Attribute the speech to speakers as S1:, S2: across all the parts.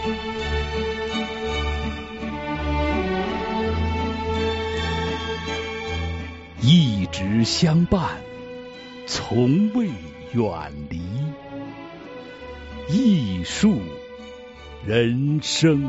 S1: 一直相伴，从未远离。艺术人生。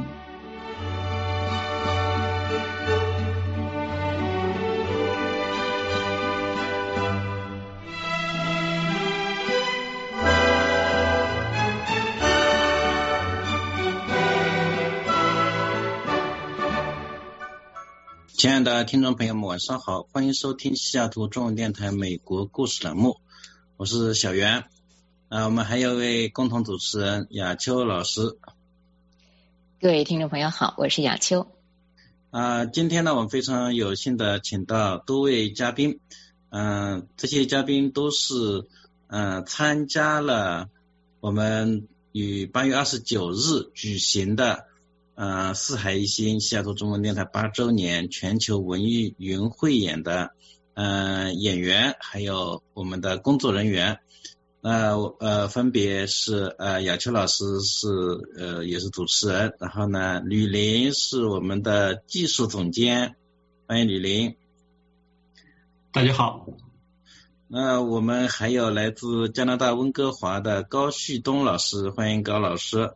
S2: 亲爱的听众朋友们，晚上好，欢迎收听西雅图中文电台美国故事栏目，我是小袁。我们还有一位共同主持人雅秋老师。
S3: 各位听众朋友好，我是雅秋。
S2: 今天呢，我们非常有幸的请到多位嘉宾，这些嘉宾都是参加了我们于8月29日举行的四海一心西雅图中文电台8周年全球文艺云汇演的演员，还有我们的工作人员。分别是雅秋老师也是主持人，然后呢吕玲是我们的技术总监，欢迎吕玲。
S4: 大家好。
S2: 我们还有来自加拿大温哥华的高旭东老师，欢迎高老师。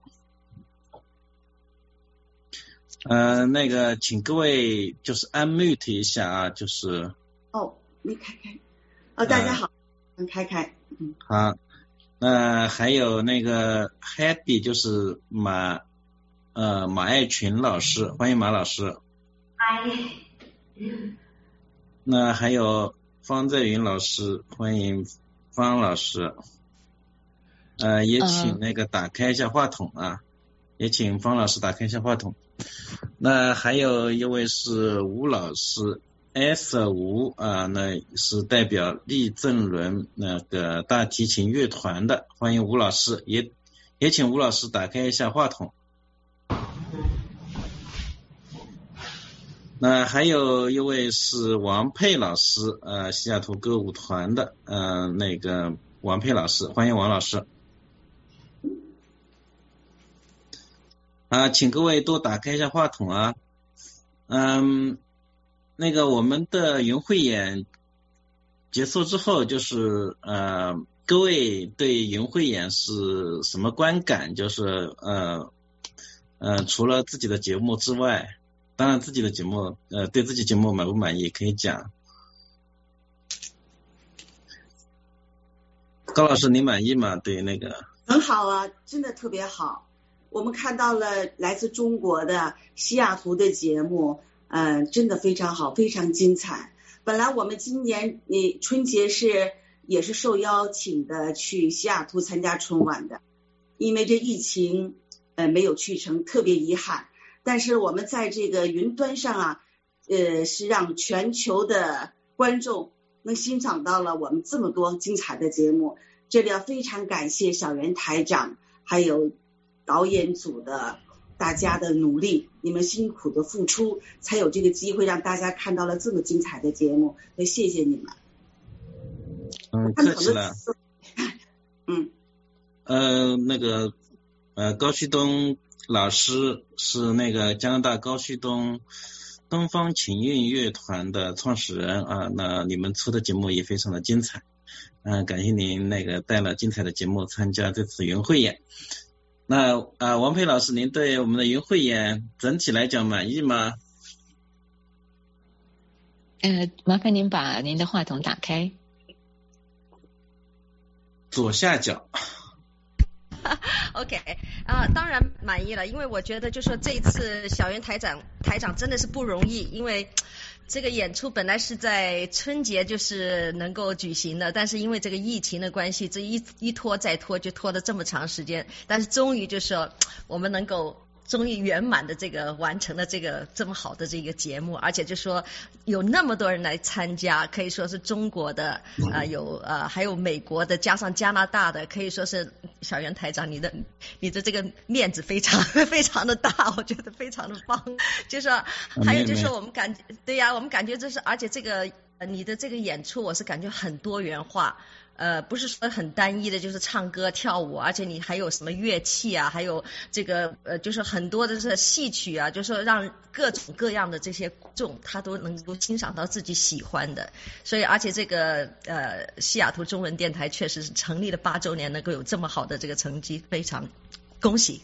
S2: 请各位就是 unmute 一下啊，就是
S5: 没开。大家好，开。
S2: 好，还有那个 Happy 就是马爱群老师，欢迎马老师。
S6: 嗨。
S2: 那还有方在云老师，欢迎方老师。也请那个打开一下话筒啊，也请方老师打开一下话筒。那还有一位是吴老师，S 吴那是代表立正伦那个大提琴乐团的，欢迎吴老师，也请吴老师打开一下话筒。那还有一位是王佩老师，西雅图歌舞团的那个王佩老师，欢迎王老师。请各位多打开一下话筒啊。那个我们的云汇演结束之后，就是各位对云汇演是什么观感？就是除了自己的节目之外，当然自己的节目对自己节目满不满意可以讲。高老师你满意吗？对那个
S5: 很好啊，真的特别好。我们看到了来自中国的西雅图的节目，真的非常好，非常精彩。本来我们今年春节也是受邀请的去西雅图参加春晚的，因为这疫情没有去成，特别遗憾。但是我们在这个云端上是让全球的观众能欣赏到了我们这么多精彩的节目。这里要非常感谢小袁台长还有导演组的大家的努力，你们辛苦的付出，才有这个机会让大家看到了这么精彩的节目，所以谢谢你们。
S2: 客气了。那个高旭东老师是那个加拿大高旭东东方琴韵乐团的创始人那你们出的节目也非常的精彩，感谢您那个带了精彩的节目参加这次云汇演。那王佩老师，您对我们的云汇演整体来讲满意吗？
S3: 麻烦您把您的话筒打开。
S2: 左下角。
S6: OK， 当然满意了，因为我觉得就说这一次小袁台长真的是不容易，因为这个演出本来是在春节就是能够举行的，但是因为这个疫情的关系，这一拖再拖，就拖了这么长时间，但是终于就说我们能够终于圆满的这个完成了这个这么好的这个节目，而且就说有那么多人来参加，可以说是中国的还有美国的，加上加拿大的，可以说是小袁台长你的这个面子非常非常的大，我觉得非常的棒。就说还有就是我们感觉对呀，我们感觉这是，而且这个你的这个演出我是感觉很多元化。 不是说很单一的，就是唱歌跳舞，而且你还有什么乐器啊，还有这个就是很多的这戏曲啊，就是说让各种各样的这些观众他都能够欣赏到自己喜欢的。所以而且这个西雅图中文电台确实是成立了8周年，能够有这么好的这个成绩，非常恭喜。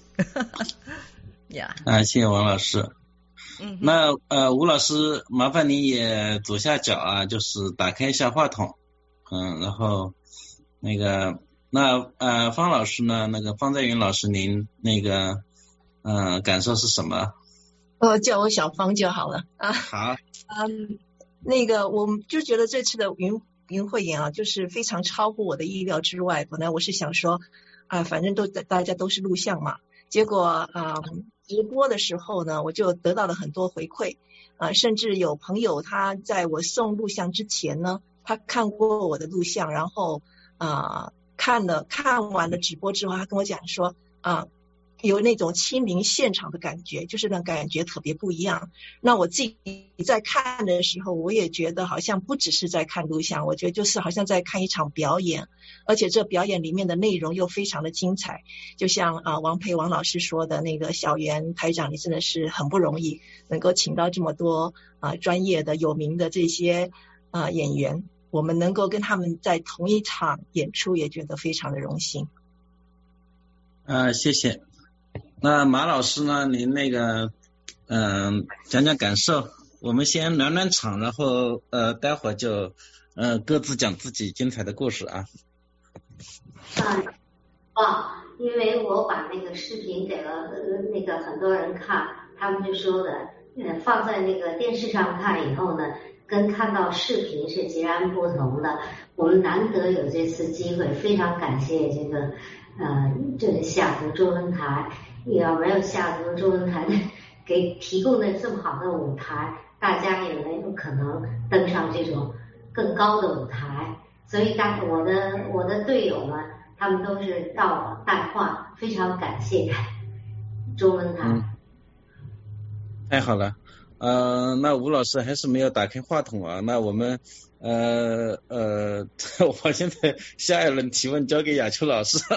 S2: 谢谢王老师。那吴老师，麻烦你也左下角啊，就是打开一下话筒，然后那个方老师呢，那个方在云老师，您那个感受是什么？
S7: 叫我小芳就好了啊。好。那个我就觉得这次的云慧演啊，就是非常超乎我的意料之外。本来我是想说反正大家都是录像嘛，结果直播的时候呢，我就得到了很多回馈甚至有朋友他在我送录像之前呢，他看过我的录像，然后看完了直播之后，他跟我讲说有那种亲临现场的感觉，就是那感觉特别不一样。那我自己在看的时候，我也觉得好像不只是在看录像，我觉得就是好像在看一场表演，而且这表演里面的内容又非常的精彩。就像王老师说的，那个小袁台长，你真的是很不容易，能够请到这么多专业的有名的这些演员，我们能够跟他们在同一场演出，也觉得非常的荣幸。
S2: 谢谢。那马老师呢，您那个讲讲感受，我们先暖暖场，然后待会儿就各自讲自己精彩的故事啊。
S8: 因为我把那个视频给了那个很多人看，他们就说的放在那个电视上看以后呢，跟看到视频是截然不同的。我们难得有这次机会，非常感谢这个西雅图中文台，要没有西雅图中文台给提供的这么好的舞台，大家也没有可能登上这种更高的舞台。所以我的队友们，他们都是让我带话，非常感谢中文台。
S2: 太好了。那吴老师还是没有打开话筒啊，那我们我现在下一轮提问交给雅秋老师。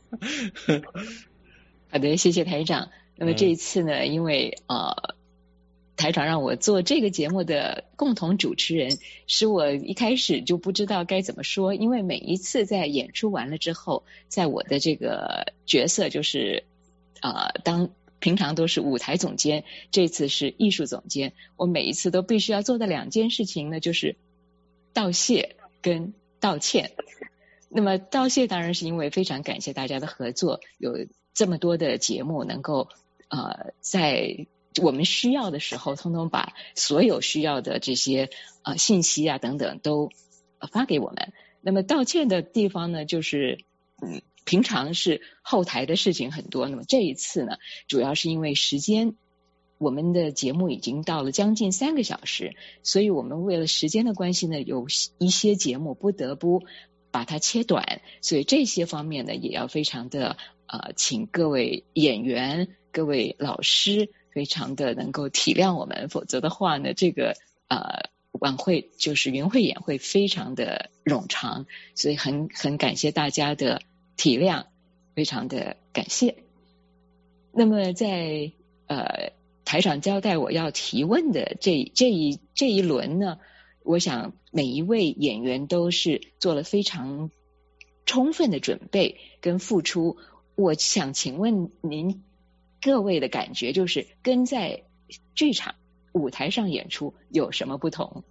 S3: 好的，谢谢台长。那么这一次呢，因为台长让我做这个节目的共同主持人，使我一开始就不知道该怎么说，因为每一次在演出完了之后，在我的这个角色就是平常都是舞台总监，这次是艺术总监，我每一次都必须要做的2件事情呢，就是道谢跟道歉。那么道谢当然是因为非常感谢大家的合作，有这么多的节目能够在我们需要的时候，通通把所有需要的这些信息啊等等都发给我们。那么道歉的地方呢，就是平常是后台的事情很多，那么这一次呢，主要是因为时间，我们的节目已经到了将近3个小时，所以我们为了时间的关系呢，有一些节目不得不把它切短，所以这些方面呢，也要非常的请各位演员、各位老师非常的能够体谅我们，否则的话呢，这个晚会就是云慧演会非常的冗长，所以很感谢大家的体谅，非常的感谢。那么在台长交代我要提问的这一轮呢，我想每一位演员都是做了非常充分的准备跟付出。我想请问您各位的感觉，就是跟在剧场舞台上演出有什么不同？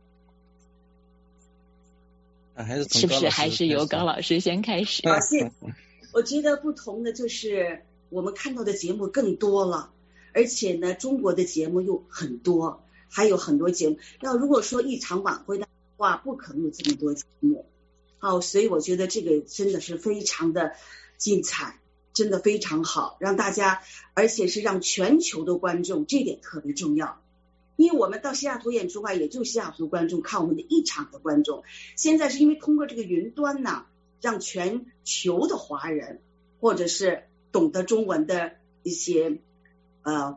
S3: 是不是还是由高老师先开始？
S5: 我觉得不同的就是我们看到的节目更多了，而且呢，中国的节目又很多，还有很多节目。要如果说一场晚会的话，不可能有这么多节目。所以我觉得这个真的是非常的精彩，真的非常好，让大家，而且是让全球的观众，这点特别重要。因为我们到西雅图演出的话，也就西雅图观众看我们的一场的观众。现在是因为通过这个云端呢，让全球的华人或者是懂得中文的一些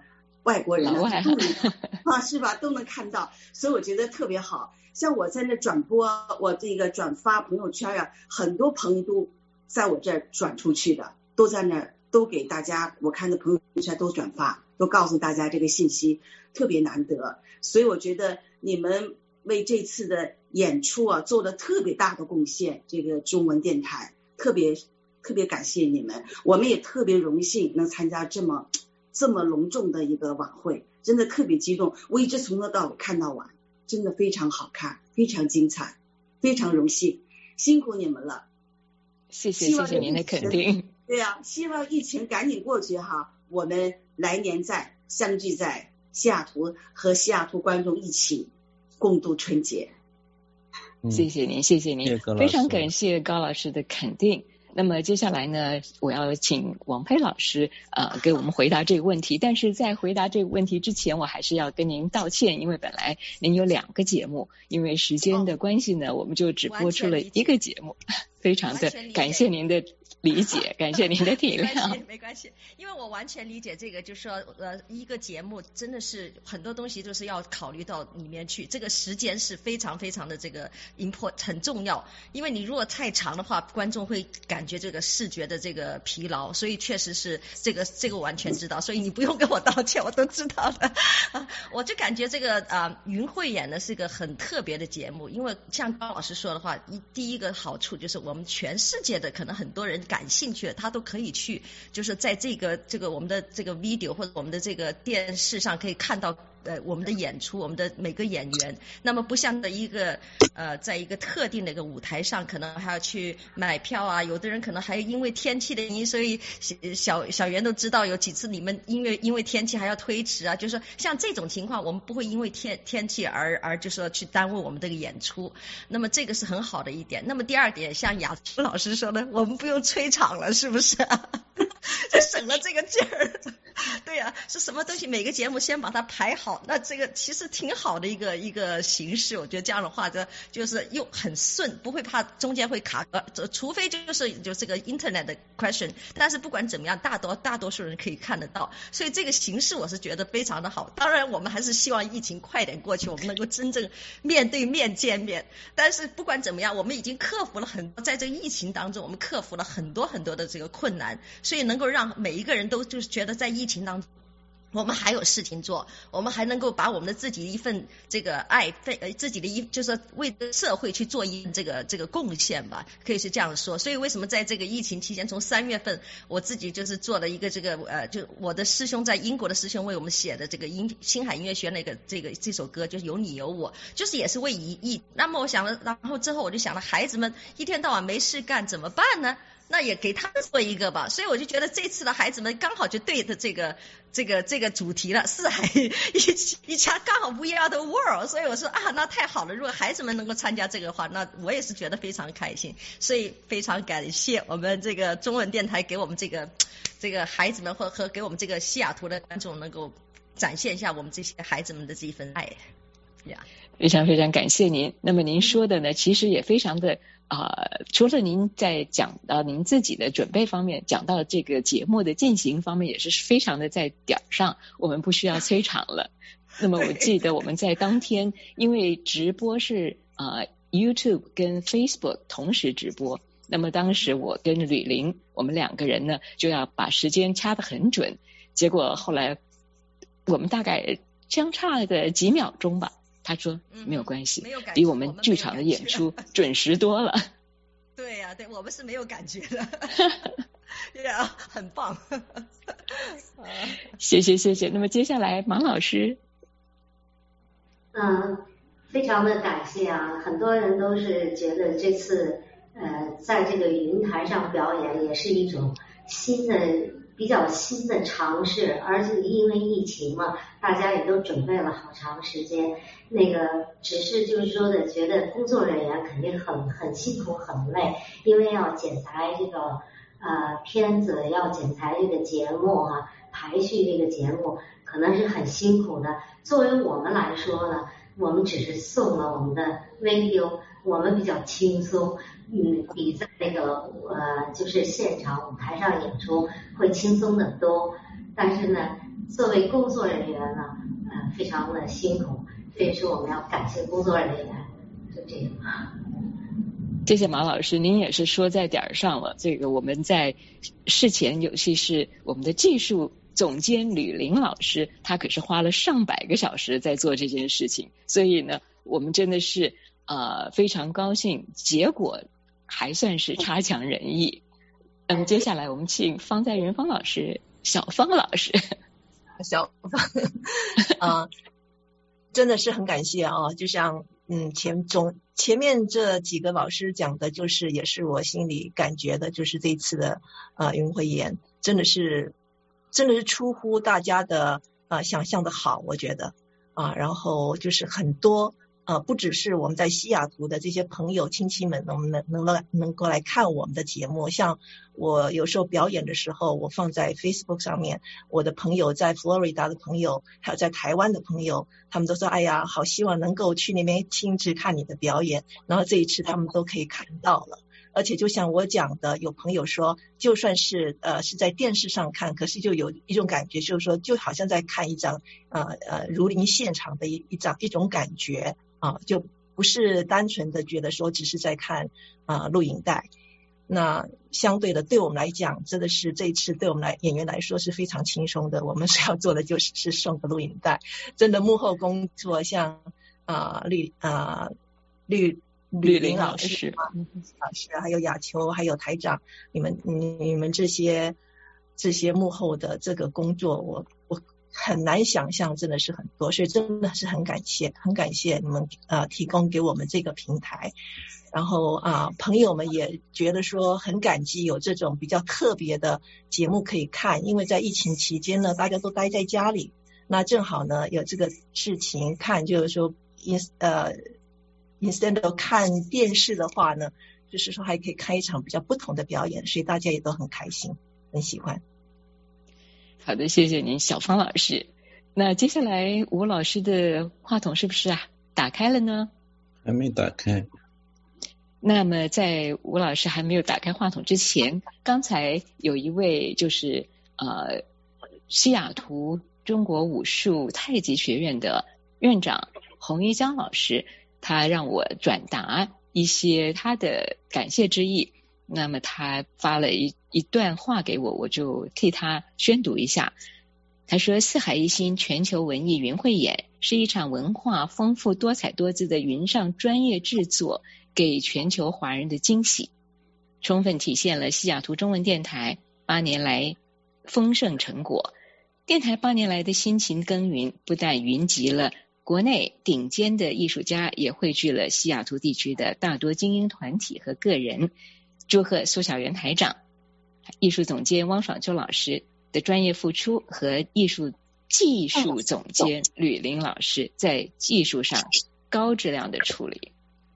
S5: 外国人呢都能是吧，都能看到，所以我觉得特别好。像我在那转播，我这个转发朋友圈啊，很多朋友都在我这儿转出去的，都在那儿都给大家，我看的朋友圈都转发，都告诉大家这个信息，特别难得。所以我觉得你们为这次的演出啊做了特别大的贡献，这个中文电台特别感谢你们，我们也特别荣幸能参加这么隆重的一个晚会，真的特别激动，我一直从头到尾看到完，真的非常好看，非常精彩，非常荣幸，辛苦你们了。
S3: 谢谢您的肯定。
S5: 对啊，希望疫情赶紧过去哈，我们来年再相聚在西雅图，和西雅图观众一起共度春节。
S3: 谢谢您，非常感谢高老师的肯定。那么接下来呢，我要请王佩老师给我们回答这个问题。但是在回答这个问题之前，我还是要跟您道歉，因为本来您有2个节目，因为时间的关系呢，我们就只播出了1个节目。非常的感谢您的理解，感谢您的体谅。
S6: 没关系，因为我完全理解这个，就是说一个节目真的是很多东西都是要考虑到里面去，这个时间是非常非常的这个 important 很重要，因为你如果太长的话，观众会感觉这个视觉的这个疲劳，所以确实是这个我完全知道，所以你不用跟我道歉，我都知道的。我就感觉这个云汇演呢是一个很特别的节目，因为像高老师说的话，第一个好处就是我们全世界的可能很多人感兴趣的，他都可以去，就是在这个我们的这个 video 或者我们的这个电视上可以看到我们的演出，我们的每个演员。那么不像的一个在一个特定的一个舞台上，可能还要去买票啊，有的人可能还因为天气的原因，所以小袁都知道有几次你们因为天气还要推迟啊，就是说像这种情况，我们不会因为天气而就说去耽误我们这个演出。那么这个是很好的一点。那么第二点，像雅图老师说的，我们不用催场了，是不是啊？就省了这个劲儿。对呀，是什么东西每个节目先把它排好，那这个其实挺好的一个形式。我觉得这样的话就是又很顺，不会怕中间会卡除非就这个 internet 的 question， 但是不管怎么样，大多数人可以看得到，所以这个形式我是觉得非常的好。当然我们还是希望疫情快点过去，我们能够真正面对面见面，但是不管怎么样，我们已经克服了很多，在这个疫情当中我们克服了很多很多的这个困难，所以能够让每一个人都就是觉得在疫情当中我们还有事情做，我们还能够把我们的自己的一份这个爱，自己的就是为社会去做一这个贡献吧，可以是这样说。所以为什么在这个疫情期间，从3月份我自己就是做了一个这个就我的师兄在英国的师兄为我们写的这个星海音乐学院这首歌，就是有你有我，就是也是为疫。那么我想了，然后之后我就想了，孩子们一天到晚没事干怎么办呢？那也给他们做一个吧，所以我就觉得这次的孩子们刚好就对的这个主题了，四海一家，刚好 We Are the World， 所以我说那太好了，如果孩子们能够参加这个的话，那我也是觉得非常开心，所以非常感谢我们这个中文电台给我们这个孩子们和给我们这个西雅图的观众能够展现一下我们这些孩子们的这一份爱呀。
S3: 非常非常感谢您。那么您说的呢，其实也非常的除了您在讲到您自己的准备方面，讲到这个节目的进行方面，也是非常的在点上，我们不需要催场了。那么我记得我们在当天，因为直播是YouTube 跟 Facebook 同时直播，那么当时我跟吕玲我们2个人呢就要把时间掐得很准，结果后来我们大概相差个几秒钟吧，他说没有关系，比我们剧场的演出准时多了。
S6: 对呀，对，我们是没有感觉的。对呀，很棒。
S3: 谢谢。那么接下来马老师。
S8: 非常的感谢啊！很多人都是觉得这次在这个云台上表演也是一种比较新的尝试，而且因为疫情嘛，大家也都准备了好长时间。只是就是说的，觉得工作人员肯定很辛苦很累，因为要剪裁这个片子，要剪裁这个节目排序这个节目，可能是很辛苦的。作为我们来说呢，我们只是送了我们的 video， 我们比较轻松，比在就是现场舞台上演出会轻松得多。但是呢， 作为工作人员呢，非常的辛苦，所以说我们要感谢工作人员，就这样。
S3: 谢谢马老师，您也是说在点儿上了。这个我们在事前，尤其是我们的技术总监吕玲老师，他可是花了上百个小时在做这件事情，所以呢，我们真的是非常高兴，结果还算是差强人意。那么接下来我们请方在人方老师，小方老师，
S7: 小方真的是很感谢啊，就像前面这几个老师讲的，就是也是我心里感觉的，就是这一次的云慧研真的是出乎大家的想象的好，我觉得然后就是很多不只是我们在西雅图的这些朋友亲戚们能够来看我们的节目，像我有时候表演的时候，我放在 Facebook 上面，我的朋友在佛罗里达的朋友，还有在台湾的朋友，他们都说哎呀，好希望能够去那边亲自看你的表演，然后这一次他们都可以看到了。而且就像我讲的，有朋友说就算是是在电视上看，可是就有一种感觉，就是说就好像在看一张如临现场的一种感觉就不是单纯的觉得说只是在看录影带。那相对的对我们来讲，真的是这一次对我们演员来说是非常轻松的，我们所要做的就是送个录影带。真的幕后工作像吕玲老师还有雅秋还有台长，你们这些幕后的这个工作，我很难想象，真的是很多，所以真的是很感谢你们提供给我们这个平台。然后朋友们也觉得说很感激有这种比较特别的节目可以看，因为在疫情期间呢，大家都待在家里，那正好呢有这个事情看，就是说instead of 看电视的话呢，就是说还可以看一场比较不同的表演，所以大家也都很开心，很喜欢。
S3: 好的，谢谢您，小方老师。那接下来吴老师的话筒是不是打开了呢？
S2: 还没打开。
S3: 那么在吴老师还没有打开话筒之前，刚才有一位就是西雅图中国武术太极学院的院长洪一江老师，他让我转达一些他的感谢之意。那么他发了一段话给我，我就替他宣读一下。他说，四海一心全球文艺云汇演是一场文化丰富多彩多姿的云上专业制作，给全球华人的惊喜，充分体现了西雅图中文电台8年来丰盛成果。电台8年来的辛勤耕耘，不但云集了国内顶尖的艺术家，也汇聚了西雅图地区的大多精英团体和个人。祝贺苏小媛台长、艺术总监汪爽秋老师的专业付出和技术总监吕玲老师在技术上高质量的处理。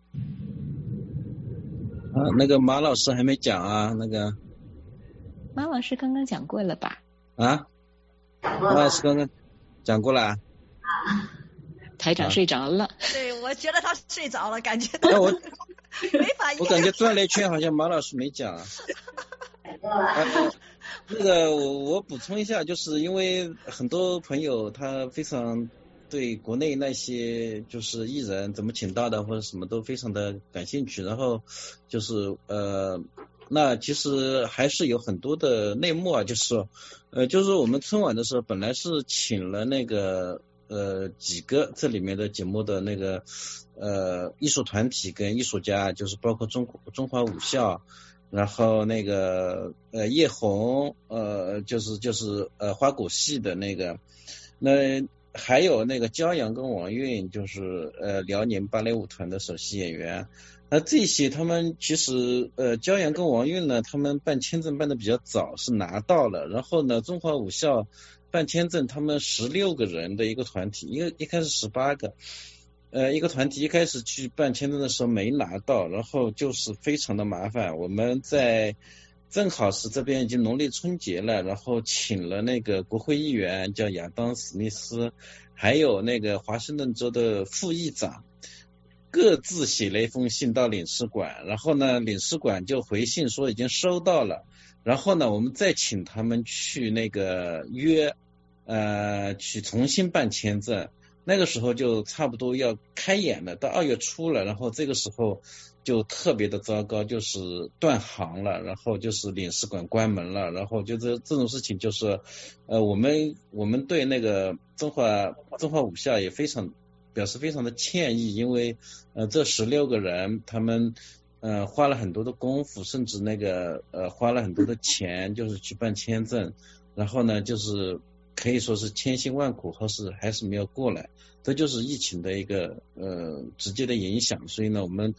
S2: 那个马老师还没讲那个
S3: 马老师刚刚讲过了吧？
S2: 马老师刚刚讲过了
S3: 台长睡着了。
S6: 对，我觉得他睡着了，感觉到没反应。
S2: 我感觉转了一圈，好像马老师没讲那个我补充一下，就是因为很多朋友他非常对国内那些就是艺人怎么请到的或者什么都非常的感兴趣，然后就是那其实还是有很多的内幕就是说就是我们春晚的时候本来是请了那个几个这里面的节目的那个艺术团体跟艺术家，就是包括中华武校，然后那个叶红就是花鼓戏的那个，那还有那个焦阳跟王韵，就是辽宁芭蕾舞团的首席演员。那这些他们其实焦阳跟王韵呢，他们办签证办的比较早，是拿到了，然后呢中华武校办签证，他们16个人的一个团体，一开始18个，一个团体一开始去办签证的时候没拿到，然后就是非常的麻烦。我们正好是这边已经农历春节了，然后请了那个国会议员叫亚当史密斯，还有那个华盛顿州的副议长，各自写了一封信到领事馆，然后呢领事馆就回信说已经收到了，然后呢我们再请他们去那个约去重新办签证。那个时候就差不多要开演了，到2月初了，然后这个时候就特别的糟糕，就是断航了，然后就是领事馆关门了，然后就这种事情，就是我们对那个中华武校也表示非常的歉意，因为这16个人他们花了很多的功夫，甚至那个花了很多的钱，就是去办签证，然后呢就是可以说是千辛万苦还是没有过来，这就是疫情的一个直接的影响。所以呢我们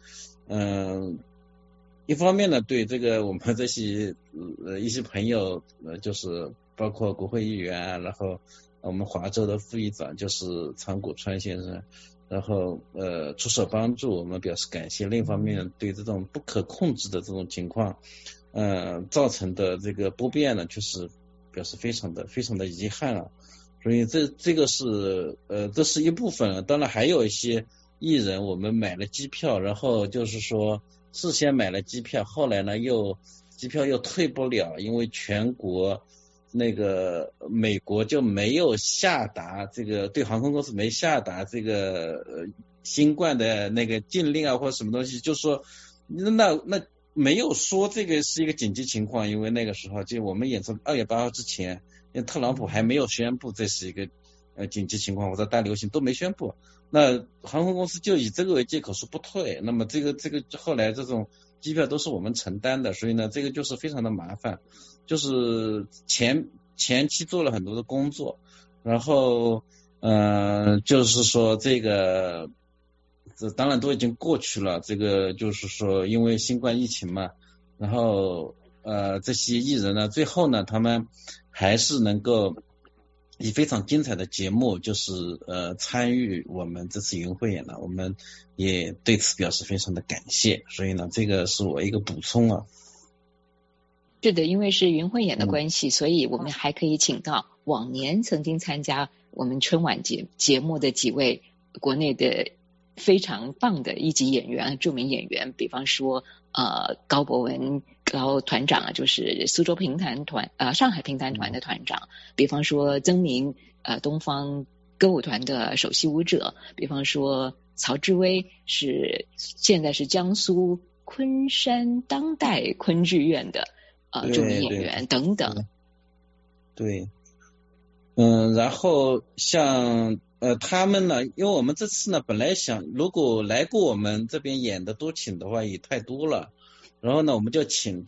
S2: 一方面呢对这个我们这些一些朋友就是包括国会议员，然后我们华州的副议长就是常国川先生，然后出手帮助，我们表示感谢。另一方面对这种不可控制的这种情况造成的这个不便呢，确实表示非常的遗憾啊。所以这个是这是一部分，当然还有一些艺人我们买了机票，然后就是说事先买了机票，后来呢机票又退不了，因为全国那个美国就没有下达这个，对航空公司没下达这个新冠的那个禁令啊或者什么东西，就说那没有说这个是一个紧急情况，因为那个时候就我们演出2月8号之前，因为特朗普还没有宣布这是一个紧急情况或者大流行都没宣布，那航空公司就以这个为借口说不退，那么这个后来这种机票都是我们承担的，所以呢这个就是非常的麻烦，就是前期做了很多的工作，然后就是说这当然都已经过去了，这个就是说因为新冠疫情嘛，然后这些艺人呢最后呢他们还是能够以非常精彩的节目就是参与我们这次云汇演了，我们也对此表示非常的感谢，所以呢这个是我一个补充啊。
S3: 是的，因为是云汇演的关系，所以我们还可以请到往年曾经参加我们春晚节目的几位国内的非常棒的一级演员、著名演员，比方说高博文高团长啊，就是苏州评弹团上海评弹团的团长，比方说曾明东方歌舞团的首席舞者，比方说曹志威现在是江苏昆山当代昆剧院的著名演员等等。
S2: 对，然后像他们呢，因为我们这次呢本来想如果来过我们这边演的多请的话也太多了，然后呢我们就请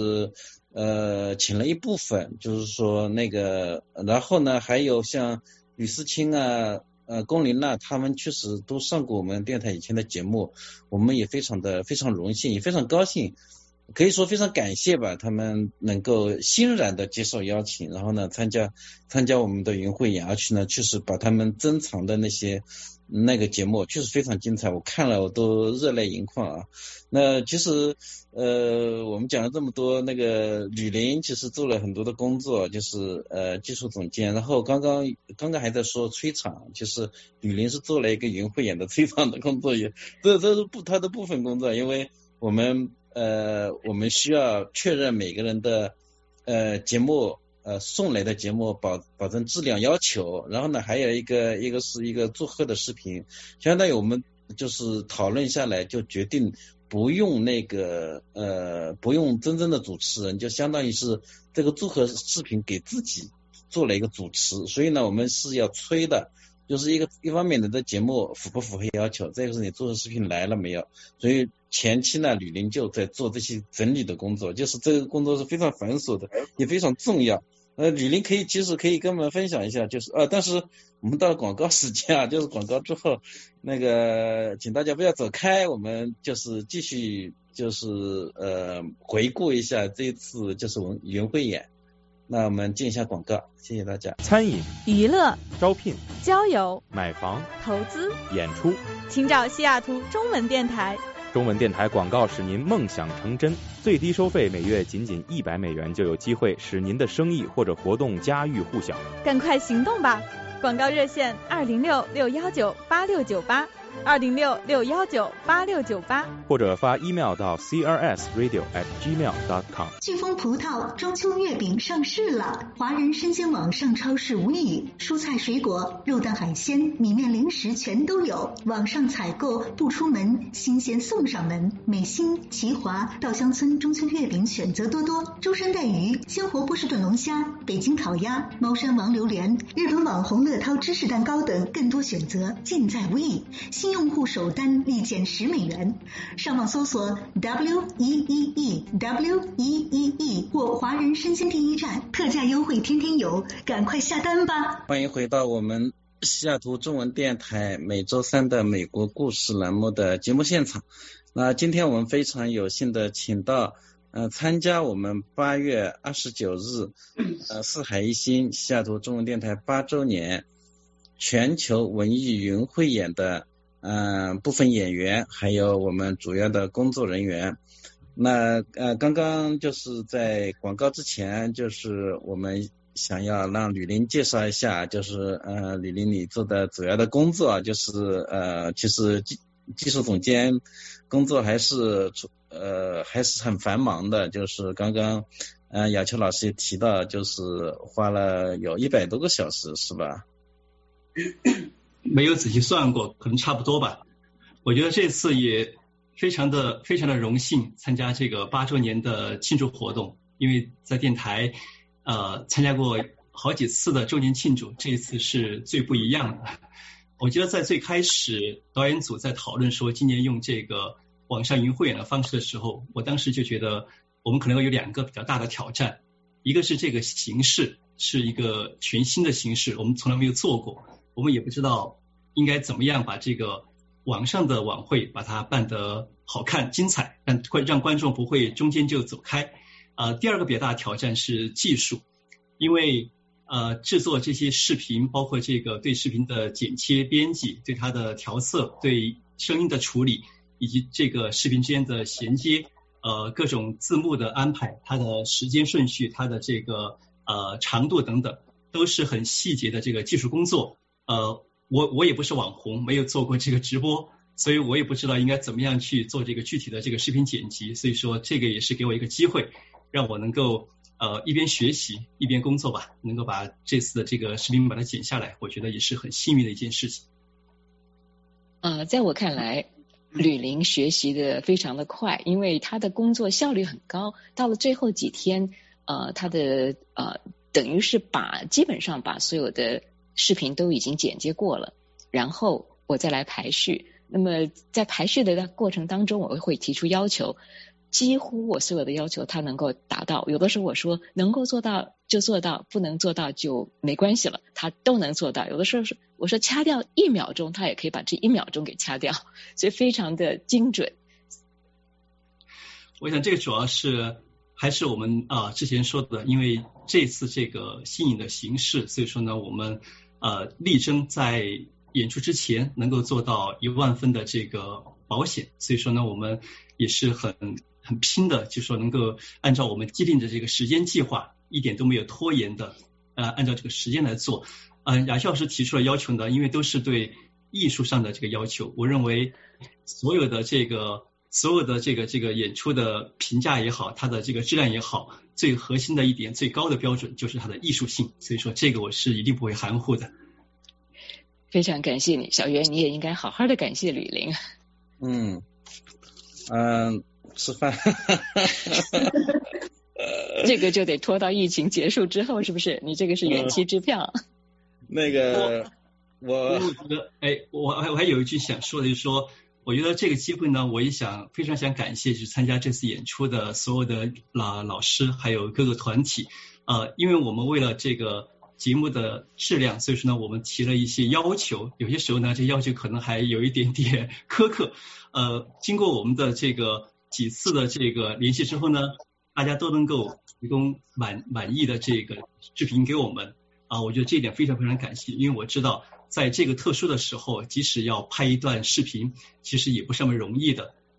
S2: 了一部分，就是说那个，然后呢还有像吕思清啊龚琳娜他们确实都上过我们电台以前的节目，我们也非常荣幸，也非常高兴，可以说非常感谢吧，他们能够欣然的接受邀请，然后呢参加我们的云汇演，而且呢确实把他们珍藏的那个节目确实非常精彩，我看了我都热泪盈眶啊。那其实我们讲了这么多，那个吕玲其实做了很多的工作，就是技术总监，然后刚刚还在说催场，其实吕玲是做了一个云汇演的催场的工作，也这是他的部分工作，因为我们需要确认每个人的节目送来的节目保证质量要求，然后呢还有一个是一个祝贺的视频，相当于我们就是讨论下来就决定不用不用真正的主持人，就相当于是这个祝贺视频给自己做了一个主持，所以呢我们是要催的，就是一方面你的节目符不符合要求，这个是你祝贺视频来了没有，所以前期呢吕玲就在做这些整理的工作，就是这个工作是非常繁琐的也非常重要。吕玲其实可以跟我们分享一下，就是但是我们到了广告时间啊，就是广告之后那个请大家不要走开，我们就是继续就是回顾一下这一次就是我们云汇演。那我们进一下广告，谢谢大家。
S9: 餐饮、
S10: 娱乐、
S9: 招聘、
S10: 交友、
S9: 买房、
S10: 投资、
S9: 演出，
S10: 请找西雅图中文电台。
S9: 中文电台广告使您梦想成真，最低收费每月仅$100就有机会使您的生意或者活动家喻户晓。
S10: 赶快行动吧！广告热线206-619-8698 206-619-8698，
S9: 或者发 email 到 crsradio@gmail.com。
S11: 庆丰葡萄中秋月饼上市了，华人生鲜网上超市无异，蔬菜水果、肉蛋海鲜、米面零食全都有。网上采购不出门，新鲜送上门。美心、奇华、稻香村中秋月饼选择多多，舟山带鱼、鲜活波士顿龙虾、北京烤鸭、猫山王榴莲、日本网红乐涛芝士蛋糕等更多选择尽在无异。新用户首单立减$10，上网搜索 WEEE 或华人生鲜第一站，特价优惠天天有，赶快下单吧。
S2: 欢迎回到我们西雅图中文电台每周三的美国故事栏目的节目现场。那今天我们非常有幸的请到参加我们8月29日四海一心西雅图中文电台8周年全球文艺云汇演的部分演员，还有我们主要的工作人员。那刚刚就是在广告之前，就是我们想要让吕玲介绍一下，就是吕玲你做的主要的工作，就是其实技术总监工作还是很繁忙的，就是刚刚雅秋老师也提到，就是花了有100多个小时是吧？
S4: 没有仔细算过，可能差不多吧。我觉得这次也非常的荣幸参加这个8周年的庆祝活动，因为在电台参加过好几次的周年庆祝，这一次是最不一样的。我记得在最开始导演组在讨论说今年用这个网上云汇演的方式的时候，我当时就觉得我们可能有2个比较大的挑战，一个是这个形式是一个全新的形式，我们从来没有做过，我们也不知道应该怎么样把这个网上的晚会把它办得好看精彩，让观众不会中间就走开。第2个比较大的挑战是技术，因为制作这些视频，包括这个对视频的剪切编辑，对它的调色，对声音的处理，以及这个视频之间的衔接，各种字幕的安排，它的时间顺序，它的这个长度等等，都是很细节的这个技术工作。我也不是网红，没有做过这个直播，所以我也不知道应该怎么样去做这个具体的这个视频剪辑，所以说这个也是给我一个机会，让我能够一边学习一边工作吧，能够把这次的这个视频把它剪下来，我觉得也是很幸运的一件事情。
S3: 在我看来，吕玲学习的非常的快，因为她的工作效率很高，到了最后几天，她的等于是基本上把所有的视频都已经剪接过了，然后我再来排序。那么在排序的过程当中，我会提出要求，几乎我所有的要求他能够达到，有的时候我说能够做到就做到，不能做到就没关系了，他都能做到。有的时候我说掐掉1秒钟，他也可以把这1秒钟给掐掉，所以非常的精准。
S4: 我想这个主要是还是我们之前说的，因为这次这个新颖的形式，所以说呢我们力争在演出之前能够做到10000分的这个保险，所以说呢我们也是很拼的，就是说能够按照我们既定的这个时间计划，一点都没有拖延的按照这个时间来做。雅秋老师提出了要求呢，因为都是对艺术上的这个要求，我认为所有的这个演出的评价也好，它的这个质量也好，最核心的一点最高的标准就是它的艺术性，所以说这个我是一定不会含糊的。
S3: 非常感谢你，小袁，你也应该好好的感谢吕玲。
S2: 吃饭
S3: 这个就得拖到疫情结束之后，是不是？你这个是远期支票。
S2: 那个我
S4: 觉得我还有一句想说的，就是说我觉得这个机会呢，我也非常想感谢就是参加这次演出的所有的老师还有各个团体，因为我们为了这个节目的质量，所以说呢我们提了一些要求，有些时候呢这要求可能还有一点点苛刻，经过我们的这个几次的这个联系之后呢，大家都能够提供满意的这个视频给我们我觉得这一点非常非常感谢，因为我知道在这个特殊的时候，即使要拍一段视频，其实也不是那么容易的。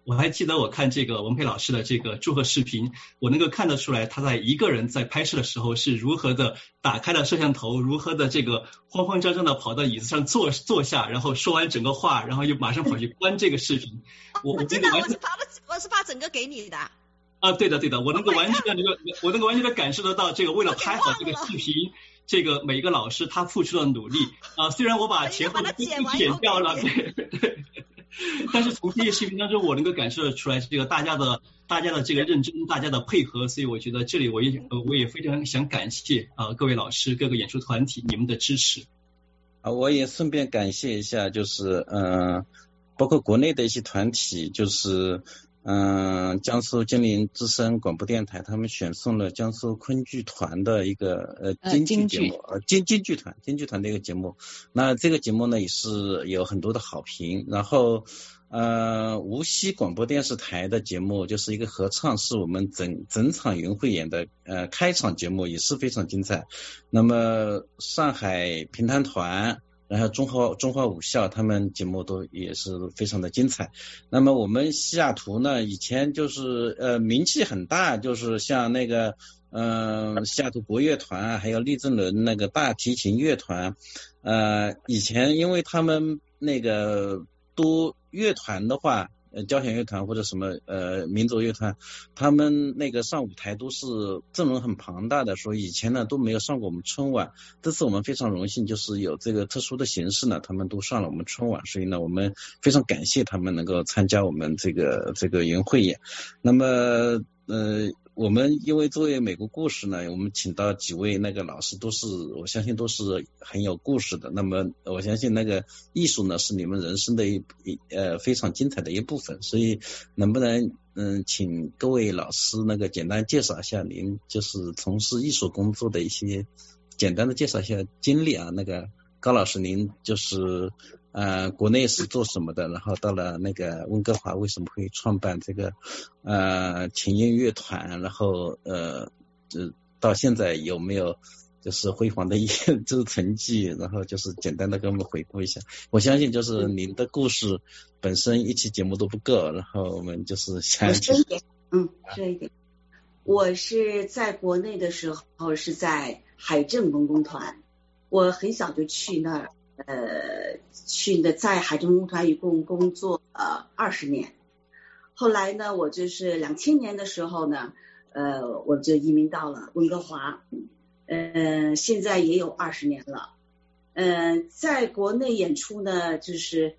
S4: 我还记得我看这个文佩老师的这个祝贺视频，我能够看得出来他在一个人在拍摄的时候是如何的打开了摄像头，如何的这个慌慌张张的跑到椅子上坐下，然后说完整个话，然后又马上跑去关这个视频。
S6: 我知道，我是发整个给你的。
S4: 啊，对的，我能够完全的感受得到这个为了拍好这个视频，这个每一个老师他付出的努力啊。虽然我把前后都剪掉了，对。但是从这些视频当中，我能够感受得出来这个大家的这个认真，大家的配合，所以我觉得这里我也非常想感谢各位老师、各个演出团体你们的支持。
S2: 我也顺便感谢一下，就是包括国内的一些团体，就是江苏金陵之声广播电台，他们选送了江苏昆剧团的一个京剧节目，京剧团的一个节目。那这个节目呢也是有很多的好评。然后无锡广播电视台的节目就是一个合唱，是我们整场云汇演的开场节目，也是非常精彩。那么上海评弹团，然后中华武校他们节目都也是非常的精彩。那么我们西雅图呢，以前就是名气很大，就是像那个西雅图国乐团，还有厉正伦那个大提琴乐团，以前因为他们那个都乐团的话，交响乐团或者什么民族乐团，他们那个上舞台都是阵容很庞大的，所以以前呢都没有上过我们春晚。这次我们非常荣幸，就是有这个特殊的形式呢，他们都上了我们春晚，所以呢我们非常感谢他们能够参加我们这个云汇演。那么我们因为作为美国故事呢，我们请到几位那个老师，我相信都是很有故事的。那么我相信那个艺术呢是你们人生的非常精彩的一部分，所以能不能请各位老师那个简单介绍一下您就是从事艺术工作的一些简单的介绍一下经历啊。那个高老师，您就是国内是做什么的？然后到了那个温哥华，为什么会创办这个琴音乐团？然后到现在有没有就是辉煌的就是成绩？然后就是简单的跟我们回顾一下。我相信就是您的故事本身一期节目都不够，然后我们就是想
S5: 说一点，说一点。我是在国内的时候是在海政文工团，我很小就去那儿。在海政文工团一共工作20年。后来呢，我就是2000年的时候呢，我就移民到了温哥华，现在也有20年了。在国内演出呢，就是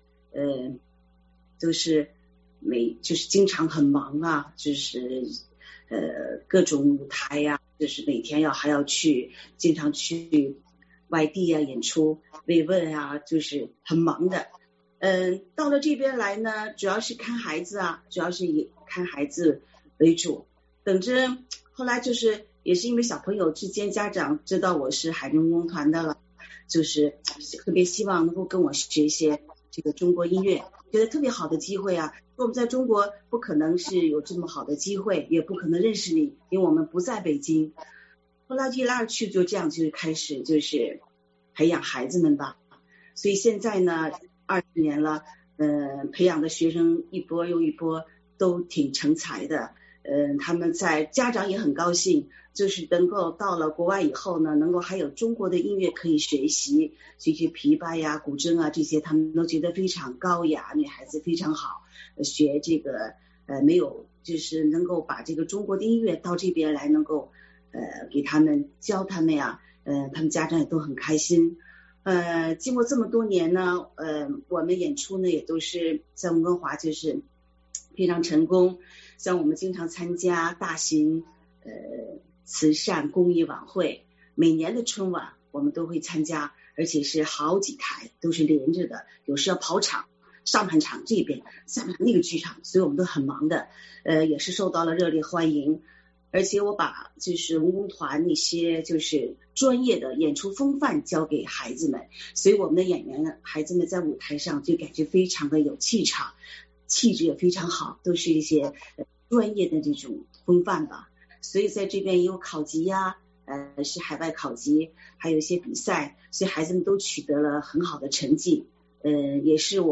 S5: 就是经常很忙啊，就是各种舞台呀，就是每天还要去，经常去外地啊演出慰问啊，就是很忙的。到了这边来呢，主要是看孩子啊，主要是以看孩子为主。等着后来就是也是因为小朋友之间家长知道我是海政文工团的了，就是特别希望能够跟我学一些这个中国音乐，觉得特别好的机会啊。我们在中国不可能是有这么好的机会，也不可能认识你，因为我们不在北京。后来一来二去就这样就开始就是培养孩子们吧。所以现在呢20年了，培养的学生一波又一波，都挺成才的。他们在家长也很高兴，就是能够到了国外以后呢，能够还有中国的音乐可以学习，学琵琶呀、古筝啊这些，他们都觉得非常高雅，女孩子非常好。学这个没有就是能够把这个中国的音乐到这边来，能够给他们教他们呀，他们家长也都很开心。经过这么多年呢，我们演出呢也都是在温哥华就是非常成功。像我们经常参加大型慈善公益晚会，每年的春晚我们都会参加，而且是好几台都是连着的，有时要跑场，上半场这边，下半场那个剧场，所以我们都很忙的，也是受到了热烈欢迎。而且我把就是文工团那些就是专业的演出风范交给孩子们，所以我们的演员孩子们在舞台上就感觉非常的有气场，气质也非常好，都是一些专业的这种风范吧。所以在这边也有考级呀，是海外考级，还有一些比赛，所以孩子们都取得了很好的成绩。也是我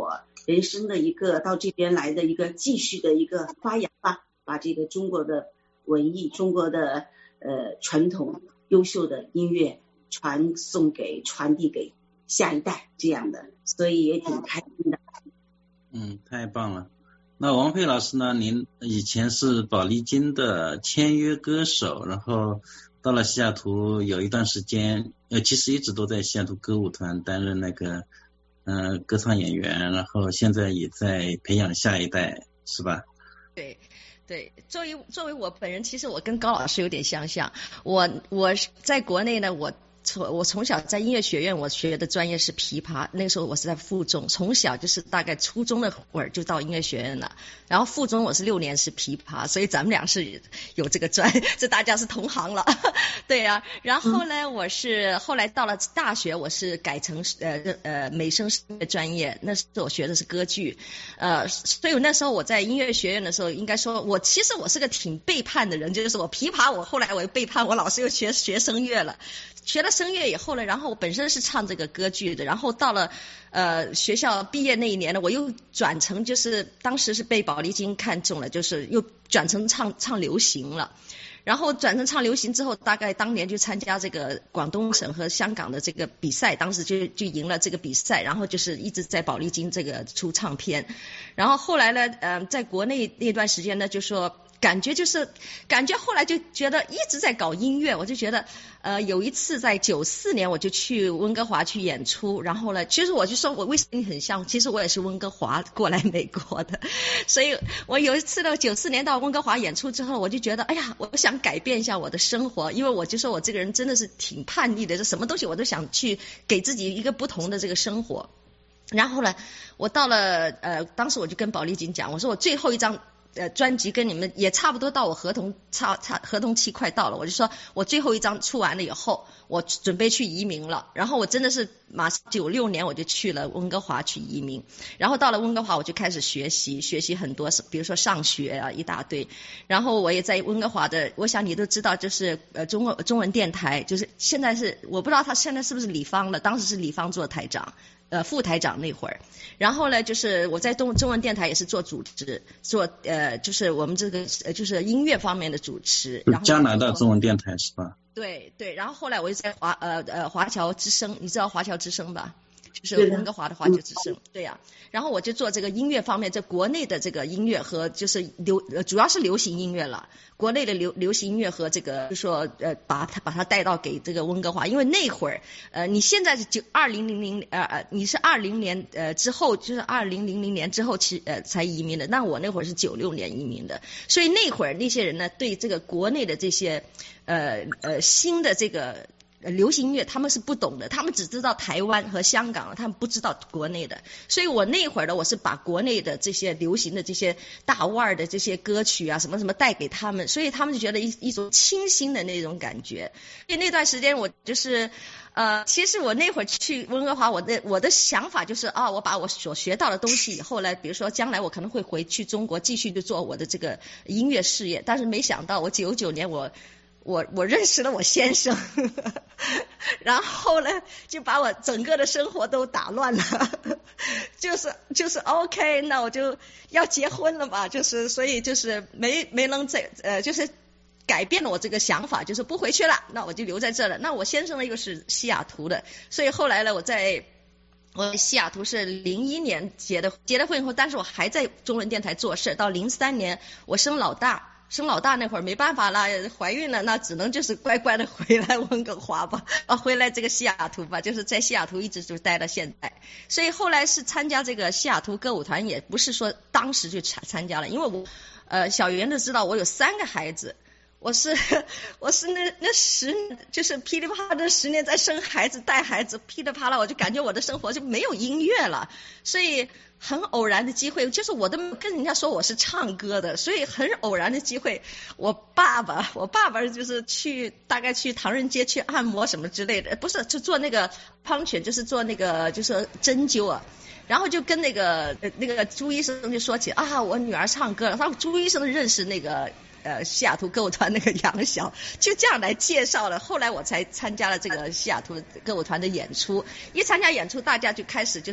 S5: 人生的一个到这边来的一个继续的一个发扬吧，把这个中国的文艺、中国的传统优秀的音乐传递给下一代这样的，所以也挺开心的。
S2: 太棒了。那王佩老师呢？您以前是宝丽金的签约歌手，然后到了西雅图有一段时间，其实一直都在西雅图歌舞团担任那个歌唱演员，然后现在也在培养下一代，是吧？
S6: 对对，作为我本人，其实我跟高老师有点相像。我在国内呢，我从小在音乐学院，我学的专业是琵琶。那个时候我是在附中，从小就是大概初中的会儿就到音乐学院了。然后附中我是6年是琵琶，所以咱们俩是有这个这大家是同行了。对啊，然后呢，我是后来到了大学，我是改成美声声乐专业。那时候我学的是歌剧，所以那时候我在音乐学院的时候，应该说其实我是个挺背叛的人，就是我琵琶后来我又背叛我老师，又学声乐了。学了声乐以后呢，然后我本身是唱这个歌剧的，然后到了学校毕业那一年呢，我又转成就是当时是被宝丽金看中了，就是又转成唱流行了。然后转成唱流行之后，大概当年就参加这个广东省和香港的这个比赛，当时就赢了这个比赛，然后就是一直在宝丽金这个出唱片。然后后来呢，在国内那段时间呢，就说感觉后来就觉得一直在搞音乐，我就觉得有一次在94年我就去温哥华去演出，然后呢，其实我就说我为什么很像，其实我也是温哥华过来美国的，所以我有一次呢94年到温哥华演出之后，我就觉得哎呀，我想改变一下我的生活，因为我就说我这个人真的是挺叛逆的，这什么东西我都想去给自己一个不同的这个生活。然后呢，我到了当时我就跟宝丽金讲，我说我最后一张专辑跟你们也差不多到我合同期快到了，我就说我最后一张出完了以后，我准备去移民了。然后我真的是马上96年我就去了温哥华去移民，然后到了温哥华我就开始学习很多，比如说上学啊一大堆。然后我也在温哥华的，我想你都知道，就是中文电台，就是现在是我不知道他现在是不是李芳了，当时是李芳做台长。副台长那会儿，然后呢，就是我在中文电台也是做主持，就是我们这个就是音乐方面的主持。然后加
S2: 拿大中文电台是吧？
S6: 对对，然后后来我就在华侨之声，你知道华侨之声吧？就是温哥华的华侨之声，对呀。然后我就做这个音乐方面，在国内的这个音乐和就是主要是流行音乐了，国内的流行音乐和这个就说把它带到给这个温哥华，因为那会儿你现在是2000你是20年之后，就是2000年之后才移民的，那我那会儿是96年移民的，所以那会儿那些人呢对这个国内的这些新的这个流行音乐他们是不懂的，他们只知道台湾和香港，他们不知道国内的。所以我那会儿呢，我是把国内的这些流行的这些大腕儿的这些歌曲啊什么什么带给他们，所以他们就觉得一种清新的那种感觉。因为那段时间我就是其实我那会儿去温哥华，我的想法就是我把我所学到的东西以后呢，比如说将来我可能会回去中国继续去做我的这个音乐事业，但是没想到我99年我认识了我先生然后呢就把我整个的生活都打乱了就是 OK， 那我就要结婚了吧，就是所以就是没能就是改变了我这个想法，就是不回去了，那我就留在这了。那我先生呢又是西雅图的，所以后来呢我在西雅图是01年结的婚以后，但是我还在中文电台做事，到03年我生老大那会儿没办法了，怀孕了，那只能就是乖乖的回来温哥华吧，回来这个西雅图吧，就是在西雅图一直就待到现在。所以后来是参加这个西雅图歌舞团，也不是说当时就参加了，因为我小圆都知道我有3个孩子，我是那10就是噼里啪啦的10年在生孩子带孩子，噼里啪啦我就感觉我的生活就没有音乐了，所以很偶然的机会，就是我都跟人家说我是唱歌的，所以很偶然的机会，我爸爸就是大概去唐人街去按摩什么之类的，不是就做那个punction，就是做那个就是针灸啊。然后就跟那个朱医生就说起我女儿唱歌了，他说朱医生认识那个西雅图歌舞团那个杨晓，就这样来介绍了。后来我才参加了这个西雅图歌舞团的演出，一参加演出大家就开始就是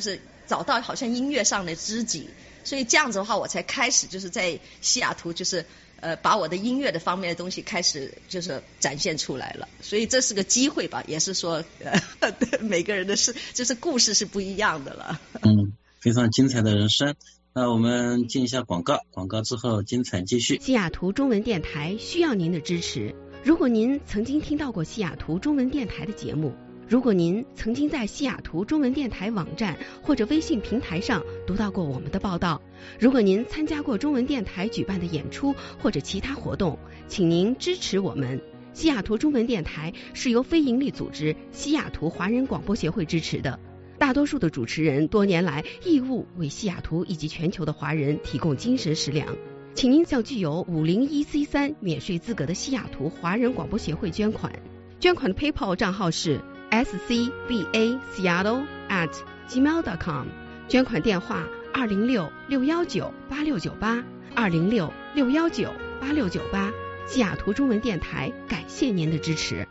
S6: 找到好像音乐上的知己，所以这样子的话我才开始就是在西雅图就是把我的音乐的方面的东西开始就是展现出来了，所以这是个机会吧，也是说每个人的事就是故事是不一样的了。
S2: 非常精彩的人生。那我们进一下广告，广告之后精彩继续。
S12: 西雅图中文电台需要您的支持。如果您曾经听到过西雅图中文电台的节目，如果您曾经在西雅图中文电台网站或者微信平台上读到过我们的报道，如果您参加过中文电台举办的演出或者其他活动，请您支持我们。西雅图中文电台是由非营利组织西雅图华人广播协会支持的，大多数的主持人多年来义务为西雅图以及全球的华人提供精神食粮。请您向具有501C3免税资格的西雅图华人广播协会捐款。捐款的 PayPal 账号是 scbaseattle@gmail.com， 捐款电话206-619-8698 206-619-8698。西雅图中文电台感谢您的支持。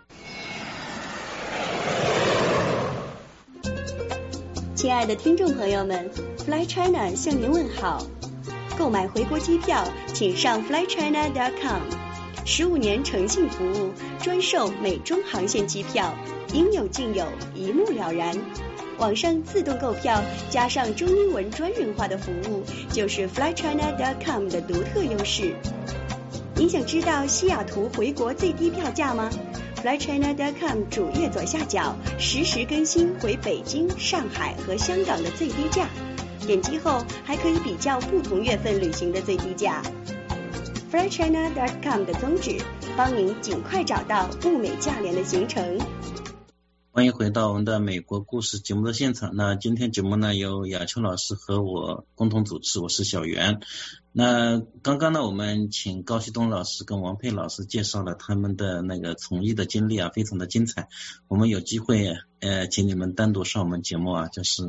S13: 亲爱的听众朋友们， Fly China 向您问好。购买回国机票请上 flychina.com， 15年诚信服务，专售美中航线机票，应有尽有，一目了然。网上自动购票加上中英文专人化的服务，就是 flychina.com 的独特优势。您想知道西雅图回国最低票价吗？ flychina.com 主页左下角实时更新回北京、上海和香港的最低价，点击后还可以比较不同月份旅行的最低价。flychina.com 的宗旨，帮您尽快找到物美价廉的行程。
S2: 欢迎回到我们的美国故事节目的现场。那今天节目呢，由雅秋老师和我共同主持，我是小袁。那刚刚呢，我们请高旭东老师跟王佩老师介绍了他们的那个从医的经历啊，非常的精彩。我们有机会请你们单独上我们节目啊，就是